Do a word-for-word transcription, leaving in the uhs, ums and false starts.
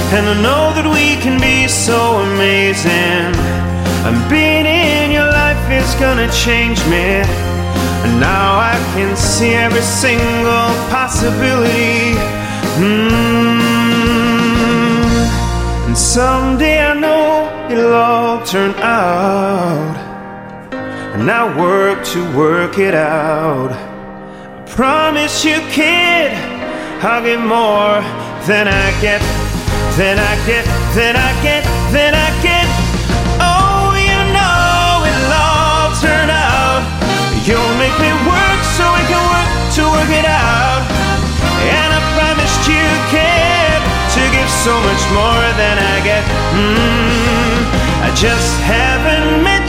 And I know that we can be so amazing. And being in your life is gonna change me. And now I can see every single possibility. Mm. And someday I know it'll all turn out. And I work to work it out. I promise you, kid, I'll get more than I get, than I get, than I get, than I get. Oh, you know it'll all turn out. You'll make me work so I can work to work it out. And I promised you, kid, to give so much more than I get. Mm, I just haven't met